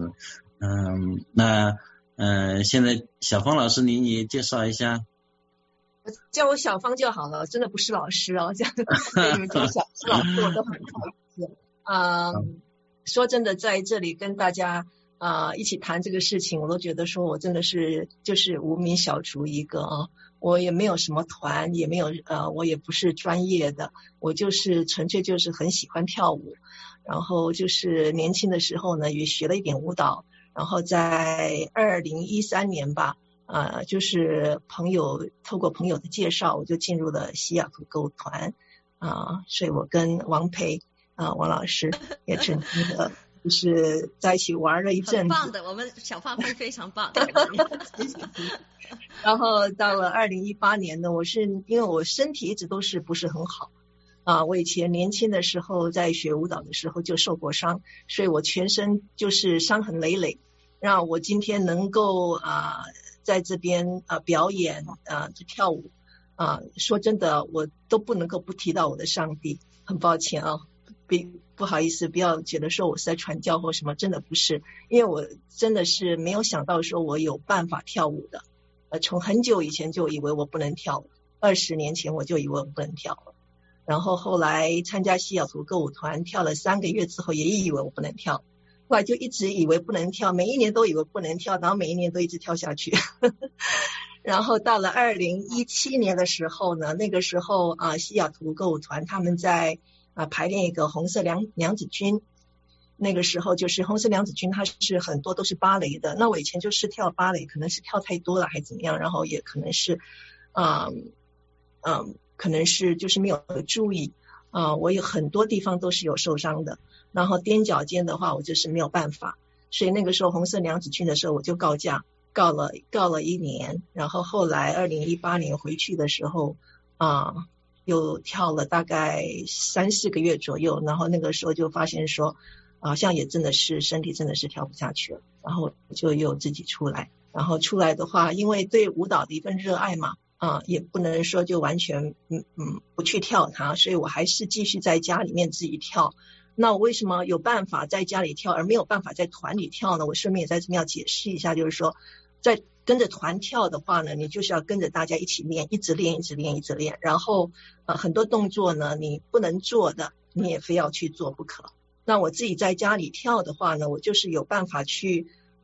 S2: 现在小芳老师您也介绍一下。
S7: 叫我小芳就好了，真的不是老师哦，这样对你们叫小老师我都很好意思。说真的，在这里跟大家一起谈这个事情，我都觉得说我真的是就是无名小卒一个啊，我也没有什么团，也没有我也不是专业的，我就是纯粹就是很喜欢跳舞，然后就是年轻的时候呢也学了一点舞蹈，然后在2013年吧，就是透过朋友的介绍，我就进入了西雅图歌舞团所以我跟王培王老师也曾经的就是在一起玩了一阵子，
S6: 很棒的，我们小芳会非常棒。
S7: 然后到了2018年呢，因为我身体一直都是不是很好我以前年轻的时候在学舞蹈的时候就受过伤，所以我全身就是伤痕累累，让我今天能够在这边表演跳舞说真的我都不能够不提到我的上帝，很抱歉不好意思，不要觉得说我是在传教或什么，真的不是，因为我真的是没有想到说我有办法跳舞的，从很久以前就以为我不能跳了，20年前我就以为我不能跳了，然后后来参加西雅图歌舞团跳了3个月之后也以为我不能跳，后来就一直以为不能跳，每一年都以为不能跳，然后每一年都一直跳下去然后到了2017年的时候呢，那个时候西雅图歌舞团他们在排练一个红色娘子军，那个时候就是红色娘子军它是很多都是芭蕾的，那我以前就是跳芭蕾，可能是跳太多了还怎么样，然后也可能是可能是就是没有注意我有很多地方都是有受伤的，然后踮脚尖的话我就是没有办法，所以那个时候红色娘子军的时候我就告假告了1年，然后后来2018年回去的时候又跳了大概3-4个月左右，然后那个时候就发现说好像也真的是身体真的是跳不下去了，然后就又自己出来，然后出来的话因为对舞蹈的一份热爱嘛也不能说就完全不去跳它，所以我还是继续在家里面自己跳。那我为什么有办法在家里跳而没有办法在团里跳呢？我顺便也在这边要解释一下，就是说在跟着团跳的话呢，你就是要跟着大家一起练，一直练，然后很多动作呢你不能做的你也非要去做不可。那我自己在家里跳的话呢，我就是有办法去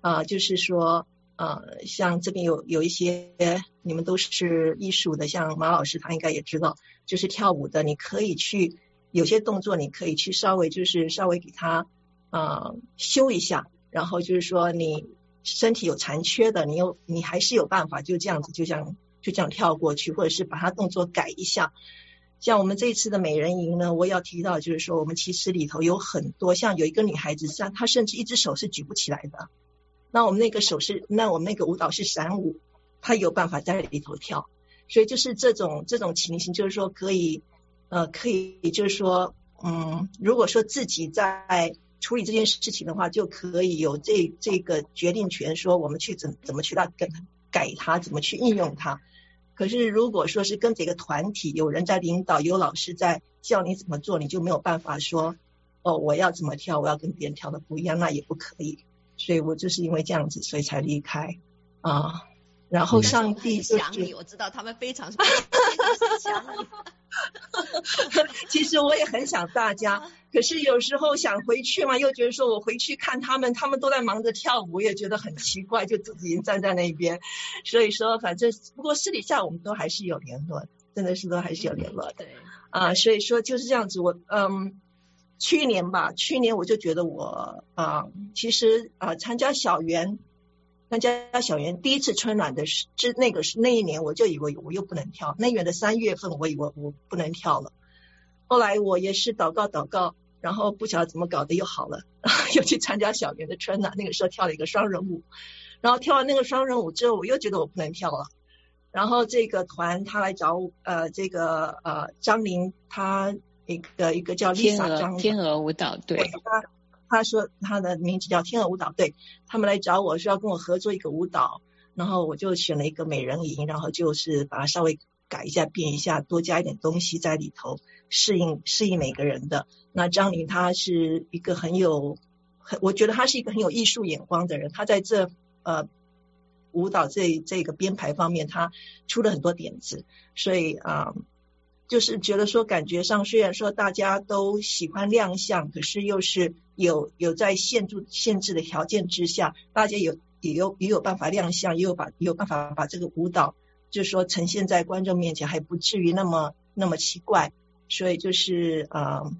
S7: 就是说像这边有一些你们都是艺术的，像马老师他应该也知道，就是跳舞的，你可以去有些动作你可以去稍微给他修一下，然后就是说你身体有残缺的，你还是有办法就这样跳过去，或者是把它动作改一下。像我们这一次的美人营呢，我要提到就是说我们其实里头有很多，像有一个女孩子她甚至一只手是举不起来的，那我们那个舞蹈是闪舞，她有办法在里头跳。所以就是这种情形，就是说可以就是说如果说自己在处理这件事情的话，就可以有这个决定权，说我们去怎么去改它，怎么去应用它。可是如果说是跟这个团体有人在领导，有老师在教你怎么做，你就没有办法说我要怎么跳，我要跟别人跳的不一样，那也不可以。所以我就是因为这样子所以才离开然后上帝就是
S6: 想你，我知道他们非常想你
S7: 其实我也很想大家，可是有时候想回去嘛，又觉得说我回去看他们都在忙着跳舞，我也觉得很奇怪，就自己站在那边。所以说反正不过私底下我们都还是有联络，真的是都还是有联络的所以说就是这样子。我去年我就觉得我其实参加小圆第一次春暖的那一年，我就以为我又不能跳，那年的3月份我以为我不能跳了。后来我也是祷告，然后不晓得怎么搞的又好了，又去参加小圆的春暖，那个时候跳了一个双人舞，然后跳完那个双人舞之后，我又觉得我不能跳了。然后这个团他来找这个张琳，他一个叫 Lisa 张
S3: 天鹅舞蹈队，
S7: 他说他的名字叫天鹅舞蹈队，他们来找我说要跟我合作一个舞蹈，然后我就选了一个美人营，然后就是把它稍微改一下变一下，多加一点东西在里头，适应每个人的。那张琳她是一个我觉得她是一个很有艺术眼光的人，她在这舞蹈这个编排方面她出了很多点子，所以就是觉得说感觉上虽然说大家都喜欢亮相，可是又是有在限制的条件之下，大家也有办法亮相，也有办法把这个舞蹈就是说呈现在观众面前，还不至于那么奇怪。所以就是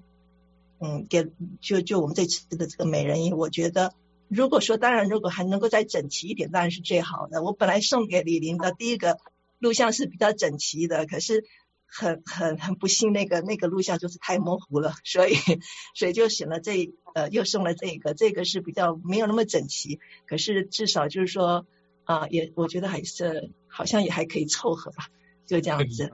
S7: 就我们这次的这个美人营，我觉得如果还能够再整齐一点当然是最好的。我本来送给李玲的第一个录像是比较整齐的，可是很不幸那个录像就是太模糊了，所以就选了又送了这个是比较没有那么整齐，可是至少就是说也我觉得还是好像也还可以凑合吧，就这样子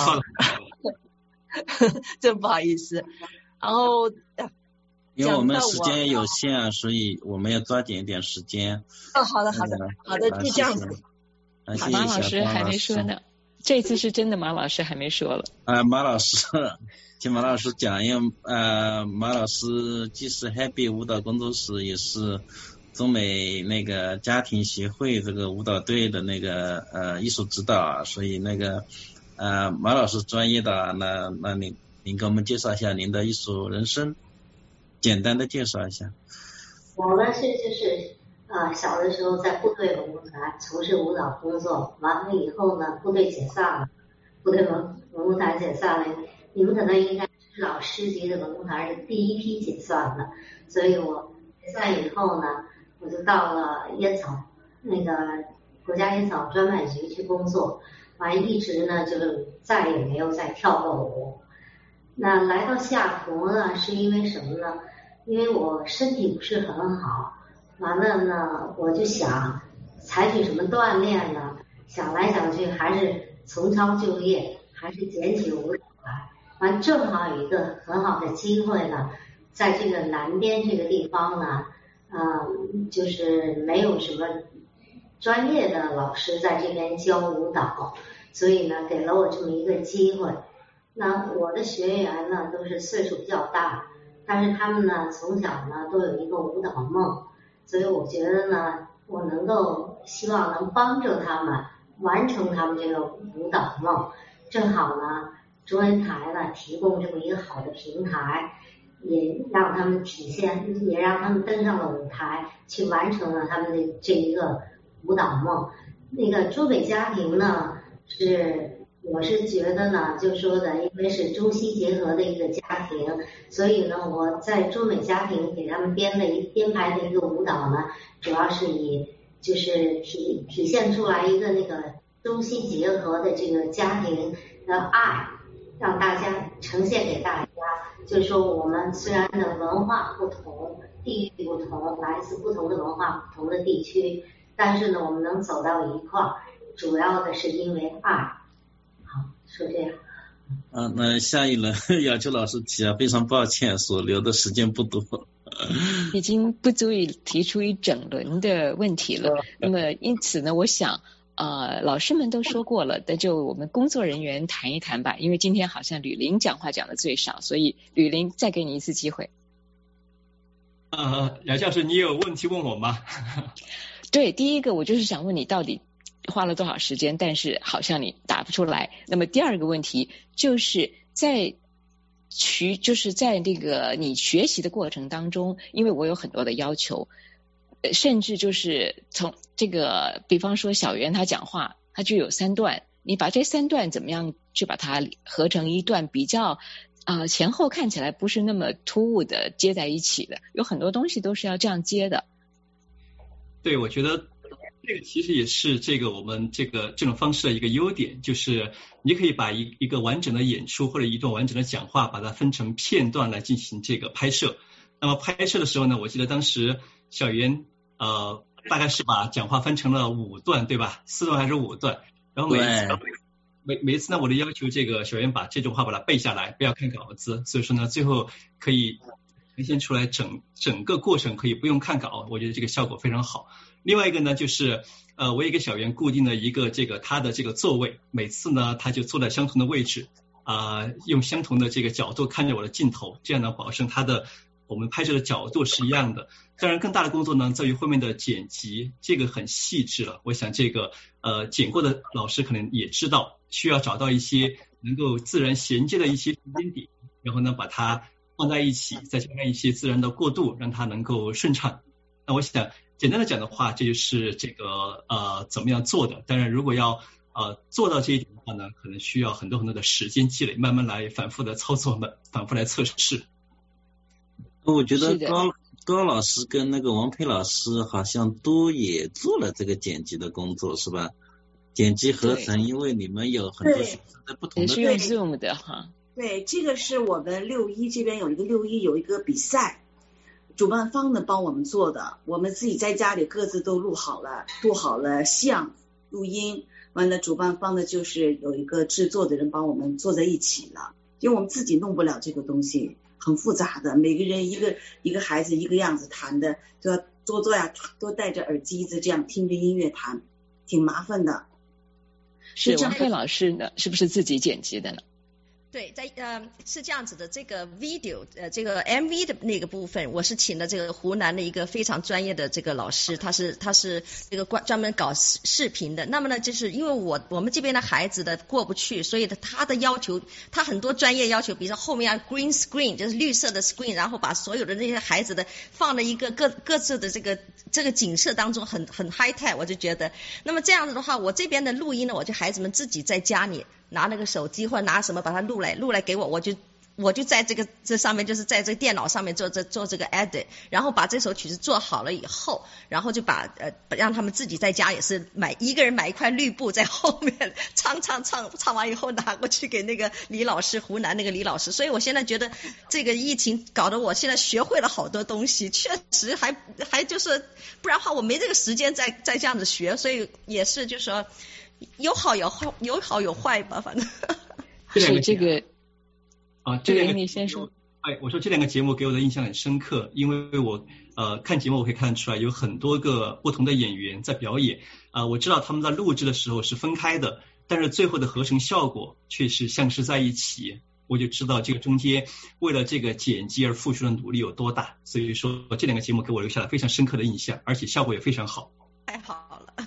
S7: 真不好意思。然后
S2: 因为我们时间有限所以我们要抓紧一点时间。
S7: 好的就这样子。
S3: 马老师还没说呢，这次是真的马老师还没说了。
S2: 马老师请马老师讲，因为马老师既是 Happy 舞蹈工作室，也是中美那个家庭协会这个舞蹈队的那个艺术指导所以那个马老师专业的，那您给我们介绍一下您的艺术人生，简单的介绍一下。
S8: 我呢就是小的时候在部队文工团从事舞蹈工作，完了以后呢部队解散了，部队文工团解散了，你们可能应该是老师级的文工团是第一批解散的，所以我解散以后呢，我就到了烟草那个国家烟草专卖局去工作，完一直呢就再也没有再跳过舞。那来到西雅图呢是因为什么呢？因为我身体不是很好，完了呢我就想采取什么锻炼呢，想来想去还是从操就业，还是捡起舞蹈来。完正好有一个很好的机会呢，在这个南边这个地方呢就是没有什么专业的老师在这边教舞蹈，所以呢给了我这么一个机会。那我的学员呢都是岁数比较大，但是他们呢从小呢都有一个舞蹈梦，所以我觉得呢我能够希望能帮助他们完成他们这个舞蹈梦。正好呢中文台呢提供这么一个好的平台， 也让他们体现，也让他们登上了舞台，去完成了他们的这一个舞蹈梦。那个中美家庭呢，我是觉得呢，就说的，因为是中西结合的一个家庭，所以呢，我在中美家庭给他们编排的一个舞蹈呢，主要是以就是体现出来一个那个中西结合的这个家庭的爱，让大家呈现给大家。就是说，我们虽然的文化不同，地域不同，来自不同的文化、不同的地区，但是呢，我们能走到一块儿，主要的是因为爱。是这样。
S2: 那下一轮要求老师提啊，非常抱歉，所留的时间不多，
S3: 已经不足以提出一整轮的问题了。那么因此呢，我想老师们都说过了，那就我们工作人员谈一谈吧。因为今天好像吕玲讲话讲的最少，所以吕玲再给你一次机会。
S4: 杨教授，你有问题问我吗？
S3: 对，第一个我就是想问你到底花了多少时间，但是好像你答不出来。那么第二个问题就是在那个你学习的过程当中，因为我有很多的要求，甚至就是从这个比方说小袁他讲话，他就有3段，你把这3段怎么样去把它合成一段比较前后看起来不是那么突兀的接在一起的，有很多东西都是要这样接的。
S4: 对，我觉得这个其实也是我们这种方式的一个优点，就是你可以把一个完整的演出或者一段完整的讲话，把它分成片段来进行这个拍摄。那么拍摄的时候呢，我记得当时小袁大概是把讲话分成了5段，对吧？4段还是5段？然后每一次呢，我都要求小袁把这种话把它背下来，不要看稿子。所以说呢，最后可以呈现出来整个过程可以不用看稿，我觉得这个效果非常好。另外一个呢，就是我也给小袁固定了一个他的座位，每次呢他就坐在相同的位置用相同的角度看着我的镜头，这样呢保证我们拍摄的角度是一样的。当然更大的工作呢在于后面的剪辑，这个很细致了。我想剪过的老师可能也知道，需要找到一些能够自然衔接的一些时间点，然后呢把它放在一起，再加上一些自然的过渡，让它能够顺畅。那我想简单的讲的话，这就是怎么样做的。当然如果要做到这一点的话呢，可能需要很多很多的时间积累，慢慢来反复的操作，反复来测试。
S2: 我觉得高老师跟那个王佩老师好像都也做了这个剪辑的工作，是吧？剪辑合成，因为你们有很多学生在不同的，
S3: 也是用 Zoom 的哈。
S5: 对，这个是我们6·1这边有一个比赛，主办方呢帮我们做的，我们自己在家里各自都录好了像录音，完了主办方呢就是有一个制作的人帮我们做在一起了，因为我们自己弄不了这个东西，很复杂的，每个人一个孩子一个样子弹的，就要多戴着耳机子这样听着音乐弹，挺麻烦的。
S3: 是王佩老师呢，是不是自己剪辑的呢？
S6: 对，是这样子的，这个 video 这个 MV 的那个部分，我是请了这个湖南的一个非常专业的这个老师，他是这个专门搞视频的。那么呢，就是因为我们这边的孩子的过不去，所以他的要求，他很多专业要求，比如说后面要 green screen， 就是绿色的 screen， 然后把所有的那些孩子的放了一个各自的这个景色当中很 high tech， 我就觉得，那么这样子的话，我这边的录音呢，我就孩子们自己在家里拿那个手机或者拿什么把它录来给我，我就在这上面，就是在这个电脑上面做这个 edit， 然后把这首曲子做好了以后，然后就让他们自己在家也是一个人买一块绿布在后面唱完以后拿过去给那个李老师，湖南那个李老师。所以我现在觉得这个疫情搞得我现在学会了好多东西，确实还就是不然的话我没这个时间再这样子学，所以也是就是说有好有坏吧，反正。
S3: 是这个
S4: 这两个
S3: 你先说。
S4: 我说这两个节目给我的印象很深刻，因为我看节目我可以看出来有很多个不同的演员在表演我知道他们在录制的时候是分开的，但是最后的合成效果却是像是在一起，我就知道这个中间为了这个剪辑而付出的努力有多大。所以说这两个节目给我留下了非常深刻的印象，而且效果也非常好。
S6: 太好了。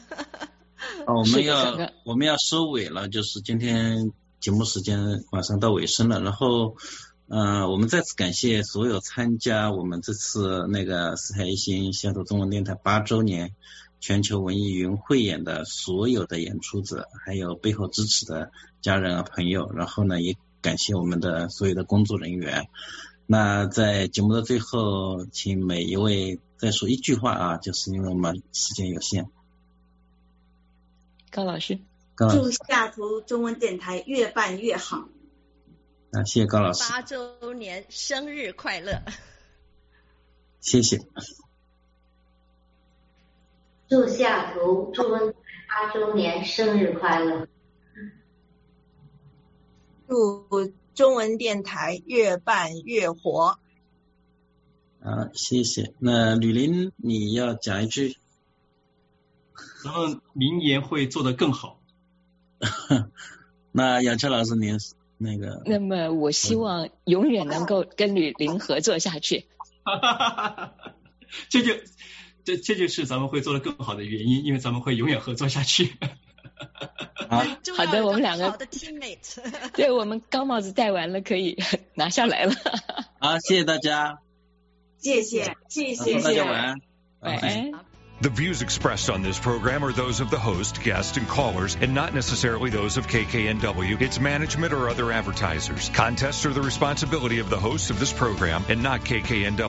S2: 我们要收尾了，就是今天节目时间马上到尾声了，然后我们再次感谢所有参加我们这次那个四海一心西雅图中文电台8周年全球文艺云汇演的所有的演出者，还有背后支持的家人啊朋友，然后呢也感谢我们的所有的工作人员。那在节目的最后，请每一位再说一句话啊，就是因为我们时间有限。
S3: 高老师，
S5: 祝西雅图中文电台越办越好。
S2: 谢谢高老师。
S6: 8周年生日快乐！
S2: 谢谢。
S8: 祝西雅图中文8周年生日快乐！
S7: 祝中文电台越办越火。
S2: 谢谢。那吕林，你要讲一句？
S4: 然后明年会做得更好。
S2: 那杨철老师，您那个？
S3: 那么我希望永远能够跟吕林合作下去。
S4: 这就是咱们会做得更好的原因，因为咱们会永远合作下去。
S3: 好的，我们两个
S6: 好的 teammate。
S3: 对，我们高帽子戴完了，可以拿下来了。
S2: 好，谢谢大家。
S5: 谢谢。
S2: 大家晚安。
S3: 晚安。
S14: The views expressed on this program are those of the host, guests, and callers, and not necessarily those of KKNW, its management, or other advertisers. Contests are the responsibility of the hosts of this program and not KKNW.